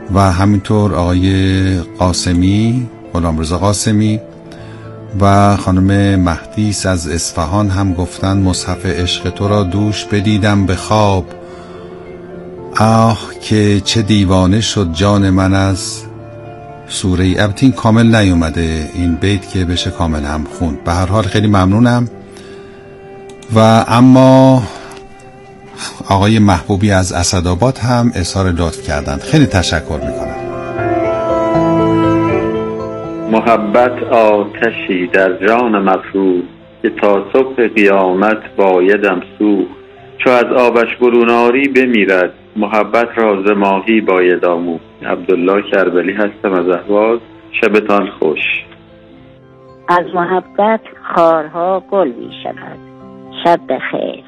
و همینطور آقای قاسمی، غلامرضا قاسمی و خانم مهدیس از اصفهان هم گفتن مصحف عشق تو را دوش بدیدم به خواب، آه که چه دیوانه شد جان من از سوره ای. البته این کامل نیومده این بیت که بشه کامل هم خوند. به هر حال خیلی ممنونم. و اما آقای محبوبی از اسدآباد هم اظهار لطف کردند، خیلی تشکر میکنم. محبت آتشی در جان مفروض که تا صبح قیامت بایدم سوخت، چو از آبش بروناری بمیرد محبت را ز ماهی باید آموخت. عبدالله کربلی هستم از اهواز. شبتان خوش. از محبت خارها گل می شود. شب بخیر.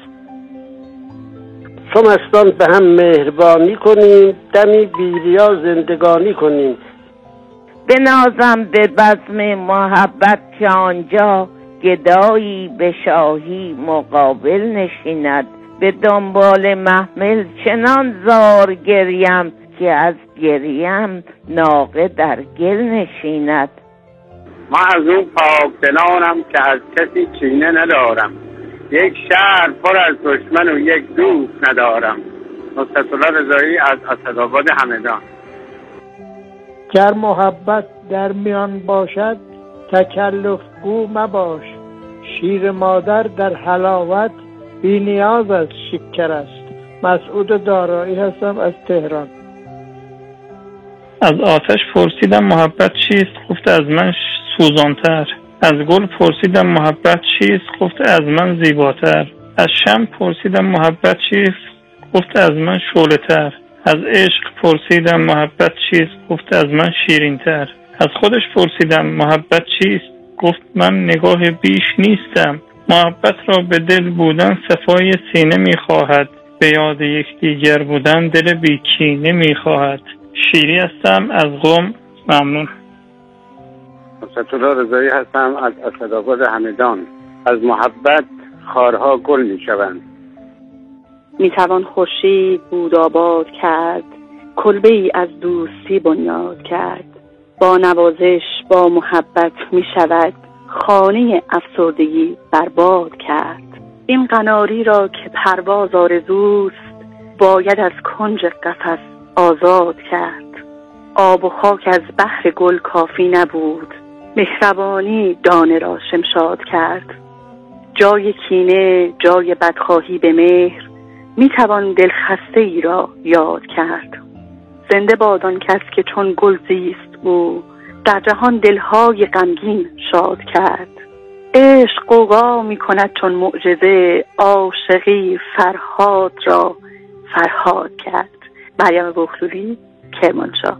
شمستان به هم مهربانی کنیم، دمی بیریا زندگانی کنیم. بنازم به بزم محبت که آنجا گدایی به شاهی مقابل نشیند. به دنبال محمل چنان زار گریم که از گریم ناقه در گل نشیند. ما از اون پاکدلانم که از کسی کینه ندارم، یک شهر پر از دشمن و یک دوست ندارم. نصرت الله رضایی از اسدآباد همدان. گر محبت در میان باشد تکلف گو مباش، شیر مادر در حلاوت بی نیاز از شکر است. مسعود دارایی هستم از تهران. از آتش پرسیدم محبت چیست، گفت از من سوزانتر. از گل پرسیدم محبت چیست، گفت از من زیباتر. از شمع پرسیدم محبت چیست، گفت از من شعله‌تر. از عشق پرسیدم محبت چیست، گفت از من شیرین‌تر. از خودش پرسیدم محبت چیست، گفت من نگاه بیش نیستم. محبت را به دل بودن صفای سینه می‌خواهد، به یاد یکدیگر بودن دل بی‌کینه می‌خواهد. شیری هستم از قم. ممنون. نصرت الله رضایی هستم از اسدآباد همدان. از محبت خارها گل می‌شوند. میتوان خورشید بود آباد کرد، کلبه ای از دوستی بنیاد کرد. با نوازش با محبت میشود، خانه افسردگی برباد کرد. این قناری را که پرواز آرزوست، باید از کنج قفس آزاد کرد. آب و خاک از بحر گل کافی نبود، مهربانی دانه را شمشاد کرد. جای کینه جای بدخواهی به مهر، میتوان دلخسته ای را یاد کرد. زنده باد آن کس که چون گل زیست او، در جهان دلهای غمگین شاد کرد. عشق غوغا میکند چون معجزه، عاشقی فرهاد را فرهاد کرد. مریم بخلولی، کرمانشاه.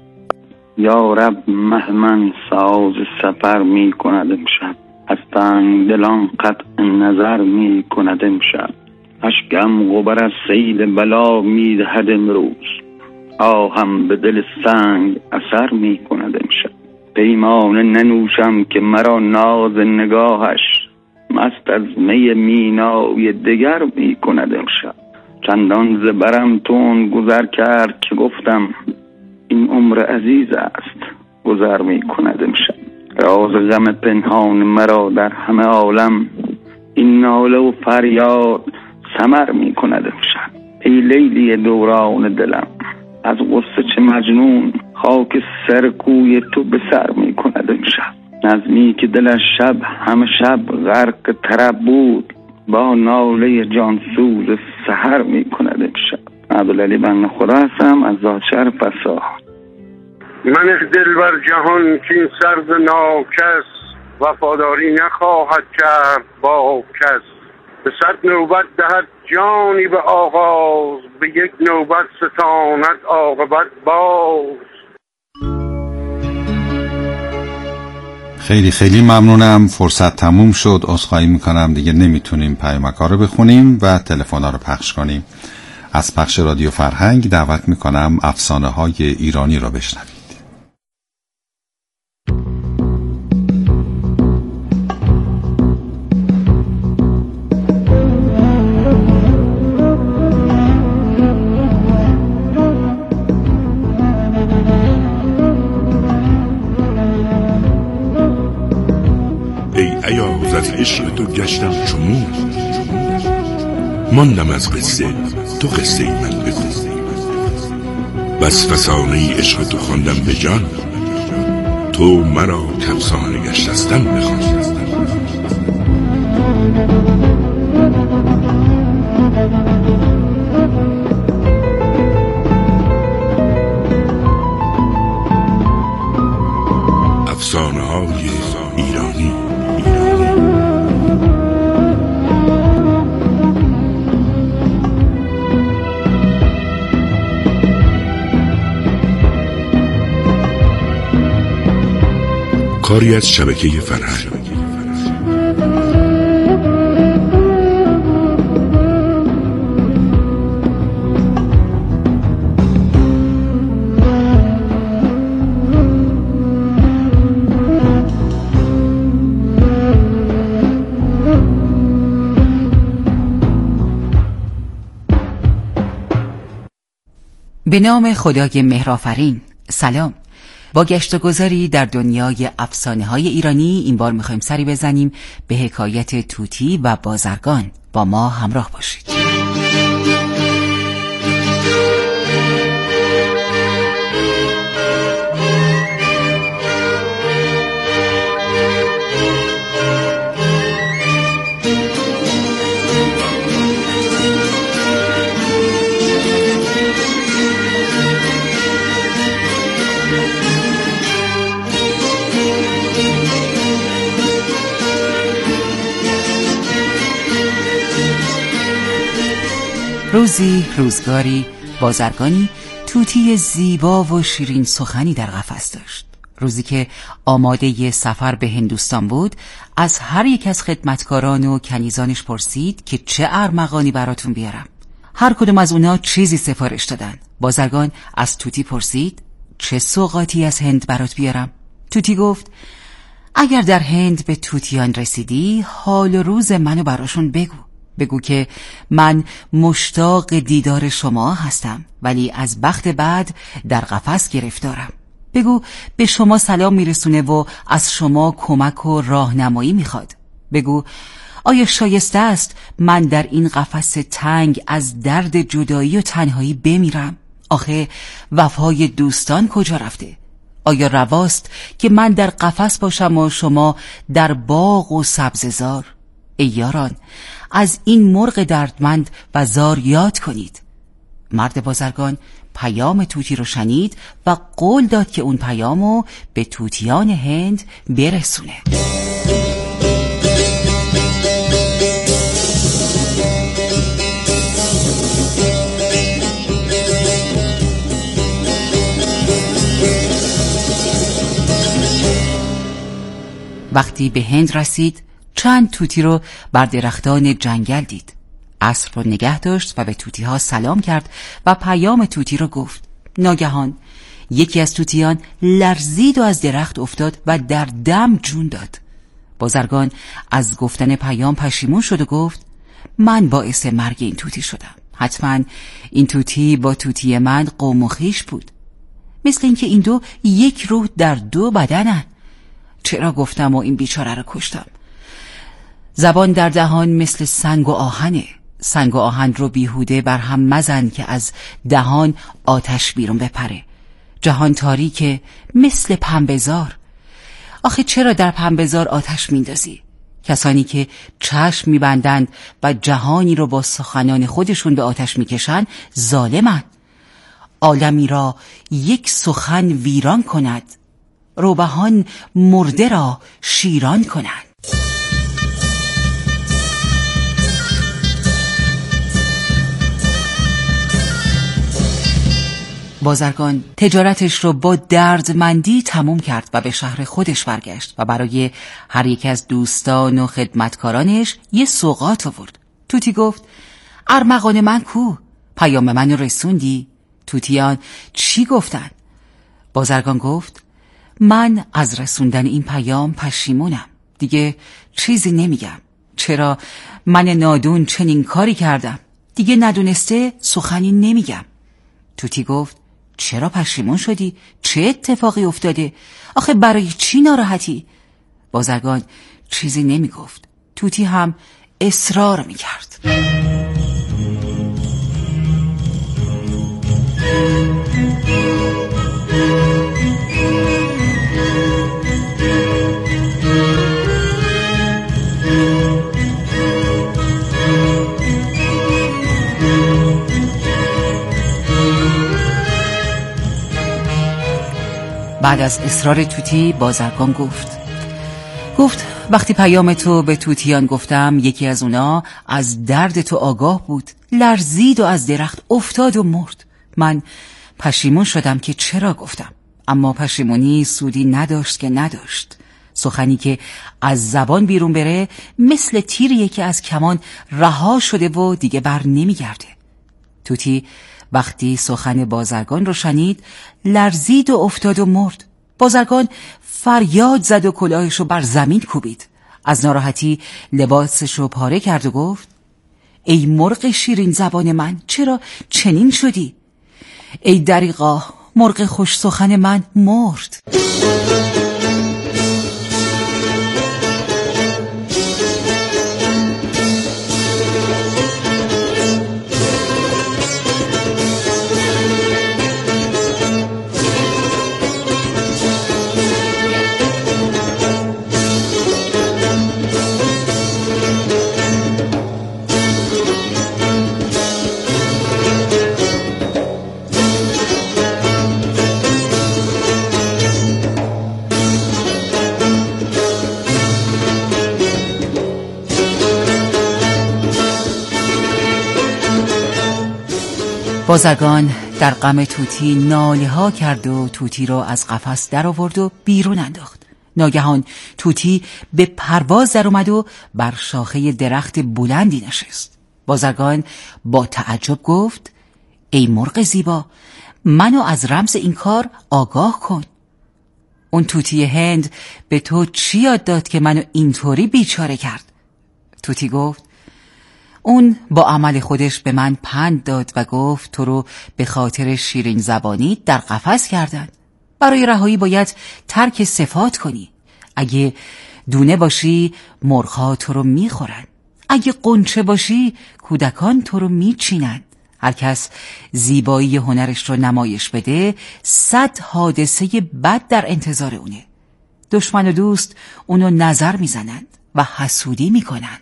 یا رب مهمن ساز سفر می کند امشب، از تنگ دلان قطع نظر می کند امشب. اشکم غبر از سیل بلا می دهد امروز، آهم به دل سنگ اثر می کند امشب. پیمانه ننوشم که مرا ناز نگاهش، مست از می مینای دگر می کند امشب. چندان زبرم تون گذر کرد که گفتم، این عمر عزیز است گذر می کند امشب. راز غم پنهان مرا در همه عالم، این ناله و فریاد سمر می کند امشب. ای لیلی دوران دلم، از غصه چه مجنون خاک سر کوی تو به سر می کند امشب. نظمی که دلش شب همه شب غرق طرب بود، با ناله جانسوز سحر می کند امشب. عبدالعلی بن خدا هستم از زادشهر فساح. من دل بر جهان که این سرز ناکس، وفاداری نخواهد کرد با کس. به 100 نوبت دهد جانی به آغاز، به یک نوبت ستاند عاقبت باز. خیلی خیلی ممنونم. فرصت تموم شد. عذرخواهی میکنم دیگه نمیتونیم پیامک‌ها رو بخونیم و تلفن‌ها رو پخش کنیم. از پخش رادیو فرهنگ دعوت میکنم افسانه‌های ایرانی رو بشنوید. از عشق تو گشتم چمون، ماندم از قصه تو قصه ای من بگو. بس فسانه عشق تو خواندم به جان، تو مرا کفسانه گشتستن بخوان. افسانه های ایرانی. کاری از شبکه فرهنگ. به نام خدای مهرآفرین. سلام. با گشت و گذاری در دنیای افسانه های ایرانی این بار میخوایم سری بزنیم به حکایت توتی و بازرگان. با ما همراه باشید. روزی روزگاری بازرگانی توتی زیبا و شیرین سخنی در قفس داشت. روزی که آماده سفر به هندوستان بود، از هر یک از خدمتکاران و کنیزانش پرسید که چه ارمغانی براتون بیارم. هر کدوم از اونا چیزی سفارش دادن. بازرگان از توتی پرسید چه سوغاتی از هند برات بیارم؟ توتی گفت اگر در هند به توتیان رسیدی، حال و روز منو براشون بگو که من مشتاق دیدار شما هستم، ولی از بخت بعد در قفس گرفتارم. بگو به شما سلام میرسونه و از شما کمک و راهنمایی میخواد. بگو آیا شایسته است من در این قفس تنگ از درد جدایی و تنهایی بمیرم؟ آخه وفای دوستان کجا رفته؟ آیا رواست که من در قفس باشم و شما در باغ و سبززار؟ ای یاران، از این مرغ دردمند و زار یاد کنید. مرد بازرگان پیام توتی رو شنید و قول داد که اون پیامو به توتیان هند برسونه. وقتی به هند رسید، چند توتی رو بر درختان جنگل دید. اسب رو نگه داشت و به توتی ها سلام کرد و پیام توتی رو گفت. ناگهان یکی از توتیان لرزید و از درخت افتاد و در دم جون داد. بازرگان از گفتن پیام پشیمون شد و گفت من باعث مرگ این توتی شدم. حتما این توتی با توتی من قوم و خویش بود، مثل اینکه این دو یک روح در دو بدنن. چرا گفتم و این بیچاره رو کشتم؟ زبان در دهان مثل سنگ و آهنه. سنگ و آهن رو بیهوده بر هم مزن که از دهان آتش بیرون بپره. جهان تاریکه مثل پنبه‌زار. آخه چرا در پنبه‌زار آتش میندازی؟ کسانی که چشم میبندند و جهانی رو با سخنان خودشون به آتش میکشن ظالمن. عالمی را یک سخن ویران کند، روبهان مرده را شیران کنند. بازرگان تجارتش رو با دردمندی تموم کرد و به شهر خودش برگشت و برای هر یک از دوستان و خدمتکارانش یه سوغات آورد. توتی گفت ارمغان من کو؟ پیام منو رسوندی؟ توتیان چی گفتن؟ بازرگان گفت من از رسوندن این پیام پشیمونم. دیگه چیزی نمیگم. چرا من نادون چنین کاری کردم؟ دیگه ندونسته سخنی نمیگم. توتی گفت چرا پشیمون شدی؟ چه اتفاقی افتاده؟ آخه برای چی ناراحتی؟ بازرگان چیزی نمی گفت. توتی هم اصرار می کرد. بعد از اصرار توتی بازرگان گفت وقتی پیام تو به توتیان گفتم یکی از اونا از درد تو آگاه بود، لرزید و از درخت افتاد و مرد. من پشیمون شدم که چرا گفتم، اما پشیمونی سودی نداشت که نداشت. سخنی که از زبان بیرون بره مثل تیریه که از کمان رها شده و دیگه بر نمیگرده. توتی وقتی سخن بازرگان رو شنید لرزید و افتاد و مرد. بازرگان فریاد زد و کلاهش رو بر زمین کوبید. از ناراحتی لباسش رو پاره کرد و گفت ای مرغ شیرین زبان من، چرا چنین شدی؟ ای دریغا، مرغ خوش سخن من مرد. بازرگان در غم توتی ناله ها کرد و توتی را از قفس در آورد و بیرون انداخت. ناگهان توتی به پرواز در اومد و بر شاخه درخت بلندی نشست. بازرگان با تعجب گفت ای مرغ زیبا، منو از رمز این کار آگاه کن. اون توتی هند به تو چی یاد داد که منو اینطوری بیچاره کرد؟ توتی گفت اون با عمل خودش به من پند داد و گفت تو رو به خاطر شیرین زبانی در قفس کردن. برای رهایی باید ترک صفات کنی. اگه دونه باشی مرغ‌ها تو رو میخورن، اگه قنچه باشی کودکان تو رو میچینن. هر کس زیبایی هنرش رو نمایش بده 100 حادثه بد در انتظار اونه. دشمن و دوست اونو نظر میزنن و حسودی میکنن.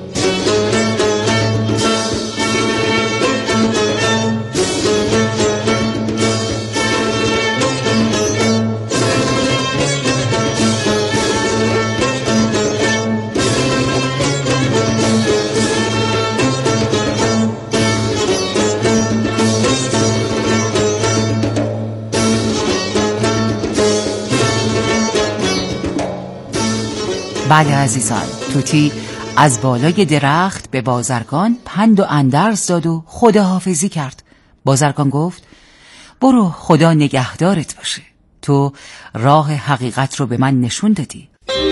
بله عزیزان، توتی از بالای درخت به بازرگان پند و اندرز داد و خداحافظی کرد. بازرگان گفت برو، خدا نگهدارت باشه. تو راه حقیقت رو به من نشون دادی.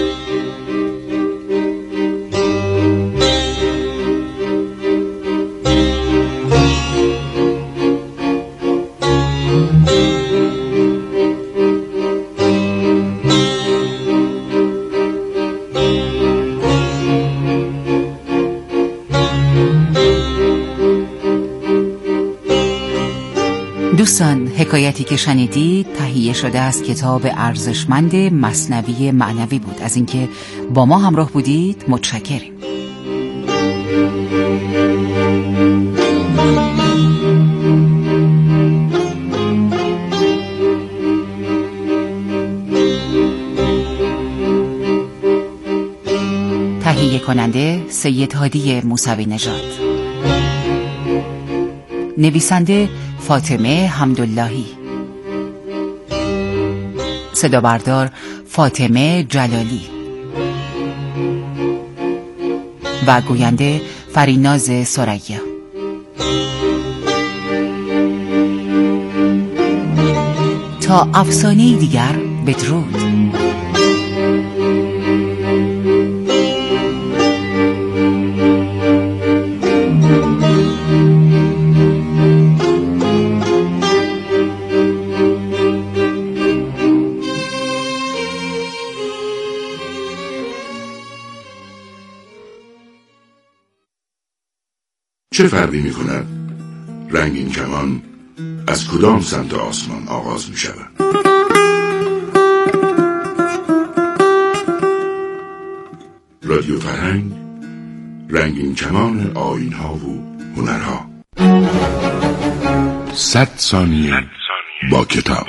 دوستان، حکایتی که شنیدید تهیه شده از کتاب ارزشمند مثنوی معنوی بود. از اینکه با ما همراه بودید متشکریم. تهیه کننده سید هادی موسوی نژاد، نویسنده فاطمه حمداللهی، صدا بردار فاطمه جلالی و گوینده فریناز سریا. تا افسانه‌ای دیگر، بدرود. چه فرقی می کند رنگین کمان از کدام سمت آسمان آغاز می شود؟ رادیو فرهنگ، رنگین کمان آیین‌ها و هنرها. 100 ثانیه با کتاب.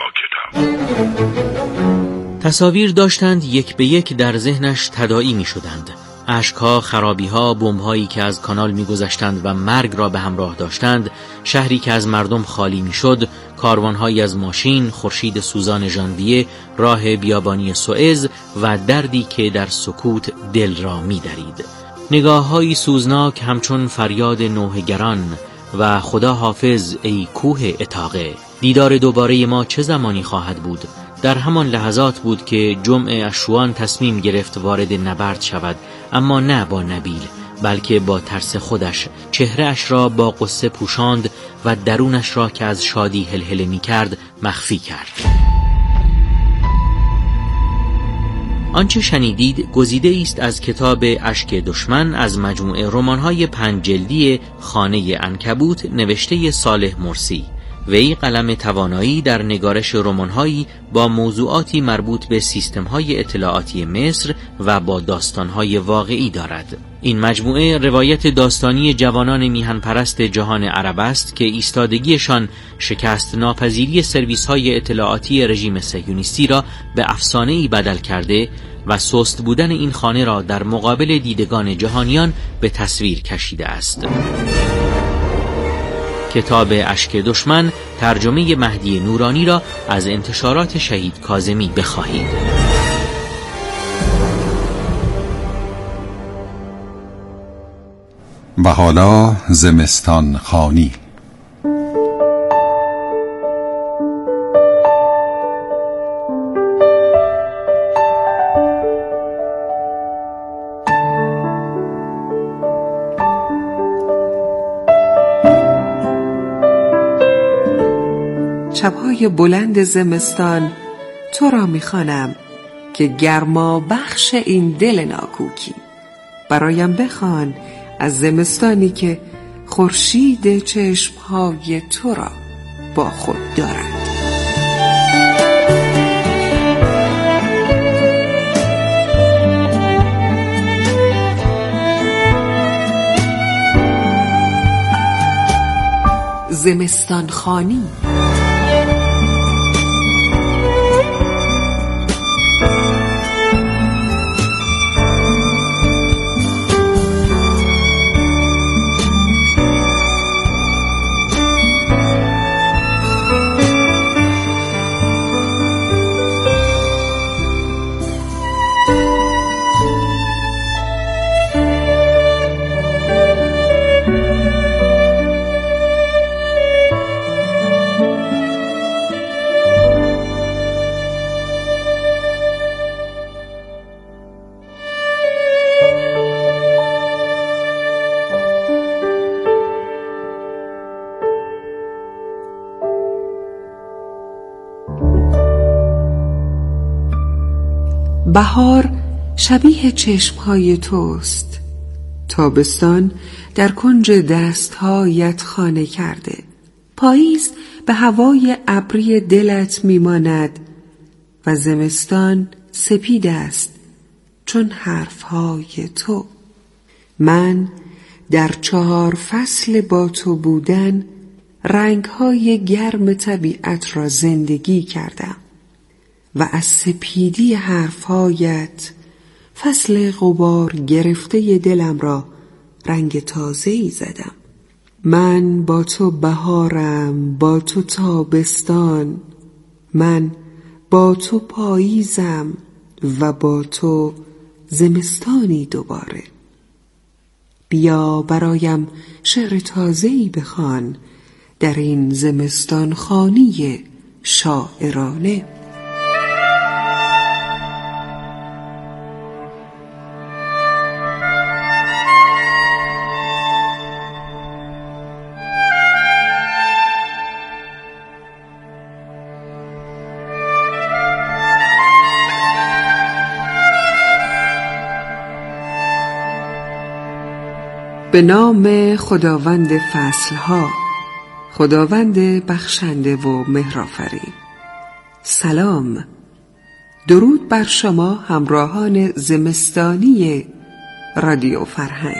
تصاویر داشتند یک به یک در ذهنش تداعی می شدند. اشک‌ها، خرابی‌ها، بمب‌هایی که از کانال می‌گذشتند و مرگ را به همراه داشتند، شهری که از مردم خالی می‌شد، کاروان‌هایی از ماشین، خورشید سوزان ژانویه، راه بیابانی سوئز و دردی که در سکوت دل را می‌درید. نگاه‌هایی سوزناک همچون فریاد نوحه‌گران و خدا حافظ ای کوه اطاقه. دیدار دوباره ما چه زمانی خواهد بود؟ در همان لحظات بود که جمع اشوان تصمیم گرفت وارد نبرد شود، اما نه با نبیل بلکه با ترس خودش. چهرهش را با غصه پوشاند و درونش را که از شادی هلهله می کرد مخفی کرد. آنچه شنیدید گزیده است از کتاب اشک دشمن از مجموعه رمان‌های 5 جلدی خانه عنکبوت نوشته صالح مرسی. وی قلم توانایی در نگارش رمان‌هایی با موضوعاتی مربوط به سیستم‌های اطلاعاتی مصر و با داستان‌های واقعی دارد. این مجموعه روایت داستانی جوانان میهن پرست جهان عرب است که ایستادگیشان شکست ناپذیری سرویس‌های اطلاعاتی رژیم صهیونیستی را به افسانه‌ای بدل کرده و سست بودن این خانه را در مقابل دیدگان جهانیان به تصویر کشیده است. کتاب اشک دشمن ترجمه مهدی نورانی را از انتشارات شهید کاظمی بخواهید. و حالا زمستان خوانی. شب‌های بلند زمستان تو را می‌خوانم که گرما بخش این دل ناکوکی. برایم بخوان از زمستانی که خورشید چشم‌های تو را با خود دارد. زمستان خوانی. بهار شبیه چشمهای توست، تابستان در کنج دستهایت خانه کرده، پاییز به هوای ابری دلت میماند و زمستان سپید است چون حرفهای تو. من در 4 فصل با تو بودن رنگهای گرم طبیعت را زندگی کردم و از سپیدی حرفهایت فصل غبار گرفته دلم را رنگ تازه‌ای زدم. من با تو بهارم، با تو تابستان، من با تو پاییزم و با تو زمستانی دوباره. بیا برایم شعر تازه‌ای بخوان در این زمستان خوانی شاعرانه. به نام خداوند فصلها، خداوند بخشنده و مهرآفرین. سلام، درود بر شما همراهان زمستانی رادیو فرهنگ.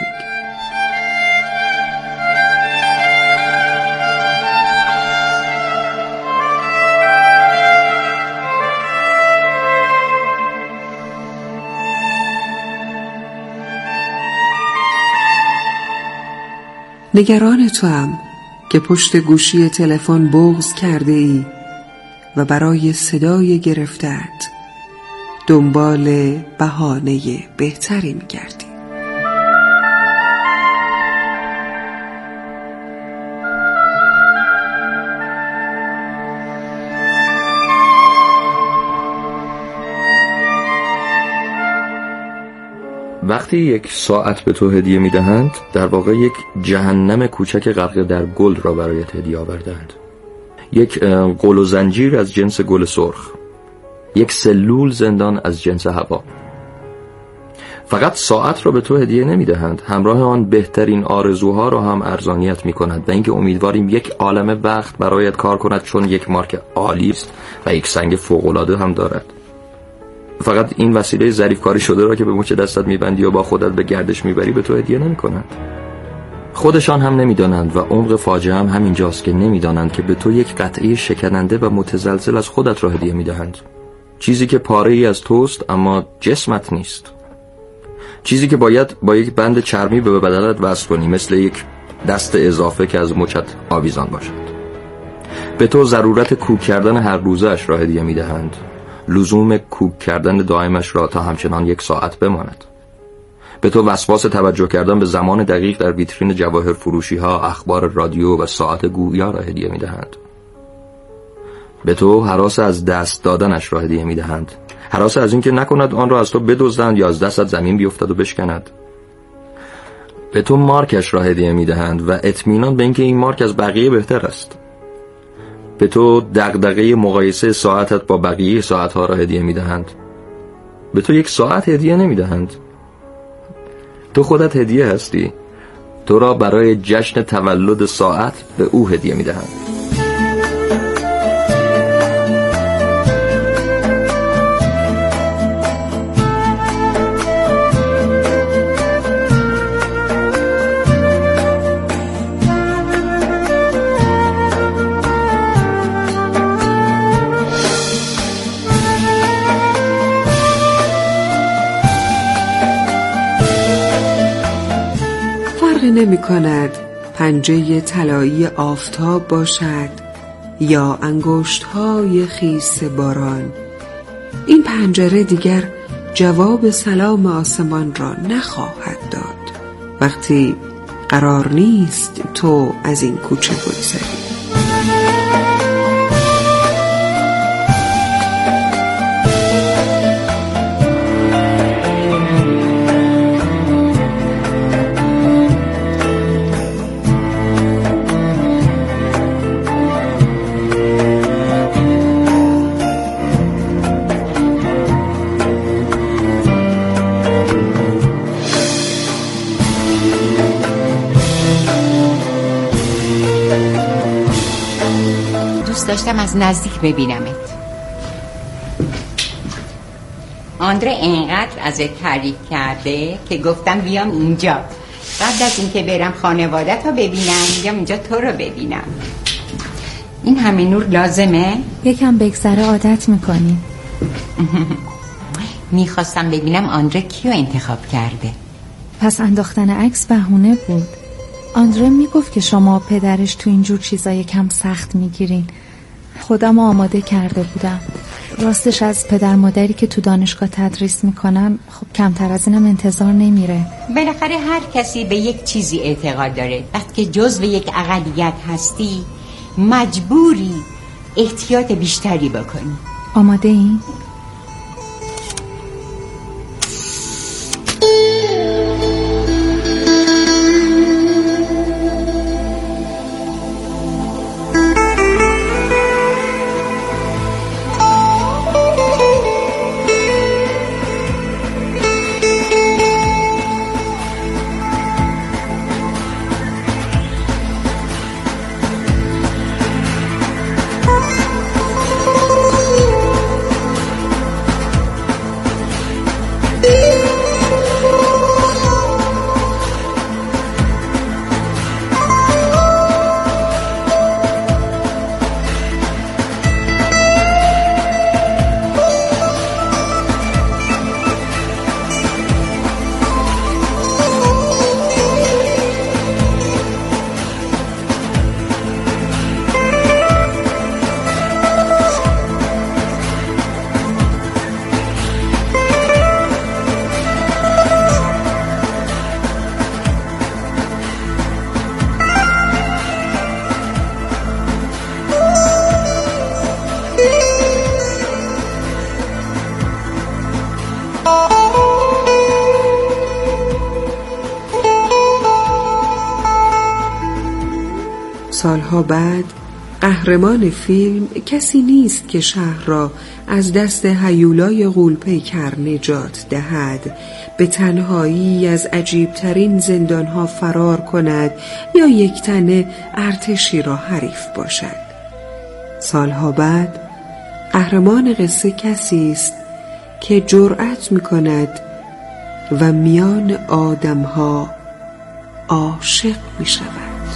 نگران توام که پشت گوشی تلفن بغض کرده ای و برای صدای گرفته‌ات دنبال بهانه بهتری می‌گردی. وقتی یک ساعت به تو هدیه میدهند، در واقع یک جهنم کوچک غرق در گل را برایت هدیه آوردند. یک قل و زنجیر از جنس گل سرخ، یک سلول زندان از جنس هوا. فقط ساعت را به تو هدیه نمیدهند، همراه آن بهترین آرزوها را هم ارزانیت میکنند و اینکه امیدواریم یک عالمه وقت برایت کار کند، چون یک مارک عالی است و یک سنگ فوق‌العاده هم دارد. فقط این وسیله ظریف کاری شده را که به مچ دستت میبندی و با خودت به گردش میبری به تو هدیه نمیکنند. خودشان هم نمیدانند و عمق فاجعه هم همینجاست که نمیدانند که به تو یک قطعه شکننده و متزلزل از خودت را هدیه میدهند. چیزی که پاره ای از توست اما جسمت نیست. چیزی که باید با یک بند چرمی به بدنت وصل کنی، مثل یک دست اضافه که از مچت آویزان باشد. به تو ضرورت کوک کردن هر روزش را هدیه میدهند، لزوم کوک کردن دائمش را تا همچنان 1 ساعت بماند. به تو وسواس توجه کردن به زمان دقیق در ویترین جواهر فروشی ها، اخبار رادیو و ساعت گویا را هدیه میدهند. به تو هراس از دست دادنش را هدیه میدهند، هراس از اینکه نکند آن را از تو بدزدند یا از دستت زمین بیفتد و بشکند. به تو مارکش را هدیه میدهند و اطمینان به اینکه این مارک از بقیه بهتر است. به تو دغدغه مقایسه ساعتت با بقیه ساعتها را هدیه میدهند. به تو 1 ساعت هدیه نمیدهند. تو خودت هدیه هستی. تو را برای جشن تولد ساعت به او هدیه میدهند. نمی کند پنجه طلایی آفتاب باشد یا انگشت‌های خیس باران. این پنجره دیگر جواب سلام آسمان را نخواهد داد وقتی قرار نیست تو از این کوچه بگذری. داشتم از نزدیک ببینمت. آندره اینقدر ازت تعریف کرده که گفتم بیام اینجا قبل از اینکه برم خانوادت رو ببینم، بیام اینجا تو رو ببینم. این همه نور لازمه؟ یکم بگذره عادت میکنی. میخواستم ببینم آندره کیو انتخاب کرده. پس انداختن عکس بهونه بود. آندره میگفت که شما پدرش تو اینجور چیزا یکم سخت میگیرین. خودم آماده کرده بودم. راستش از پدر مادری که تو دانشگاه تدریس میکنن خب کمتر از اینم انتظار نمیره. بالاخره هر کسی به یک چیزی اعتقاد داره. وقتی که جزو یک اقلیت هستی مجبوری احتیاط بیشتری بکنی. آماده این؟ سالها بعد قهرمان فیلم کسی نیست که شهر را از دست هیولای غول‌پیکر نجات دهد، به تنهایی از عجیبترین زندانها فرار کند یا یک تنه ارتشی را حریف باشد. سالها بعد قهرمان قصه کسی است که جرأت می‌کند و میان آدم‌ها عاشق می‌شود.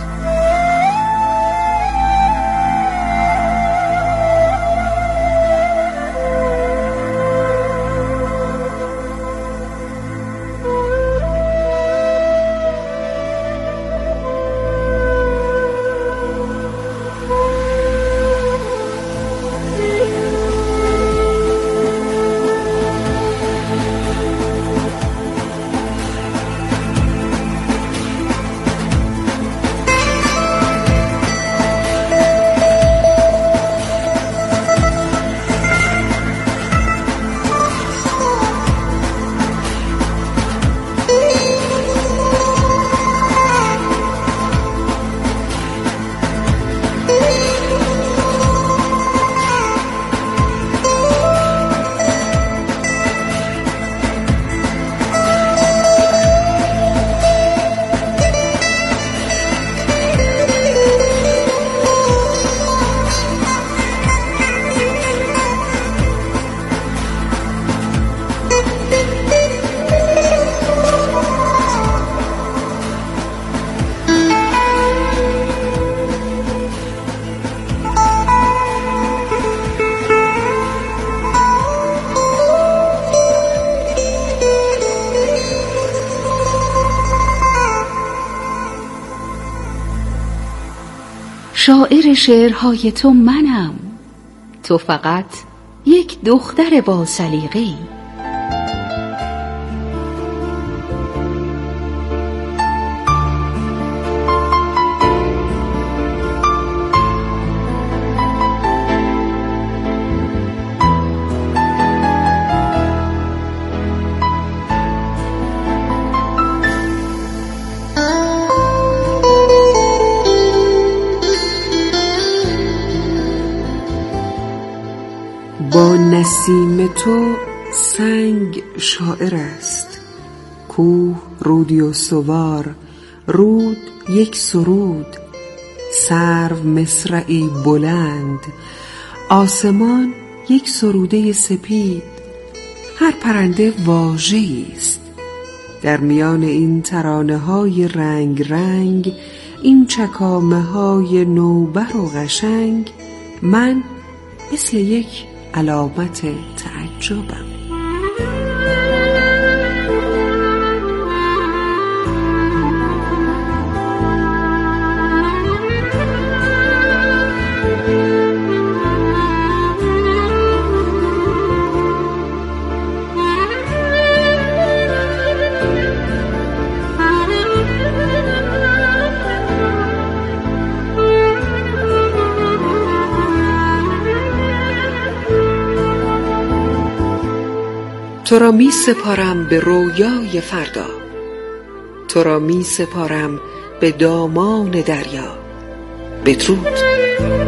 شاعر شعرهای تو منم، تو فقط یک دختر با سلیقه‌ای. با نسیم تو سنگ شاعر است، کوه رودی و سوار، رود یک سرود، سرو مصرعی بلند، آسمان یک سروده سپید، هر پرنده واژه‌ای است. در میان این ترانه های رنگ رنگ، این چکامه های نوبر و قشنگ، من مثل یک علامت تعجبم. تو را می سپارم به رویای فردا، تو را می سپارم به دامان دریا. بدرود.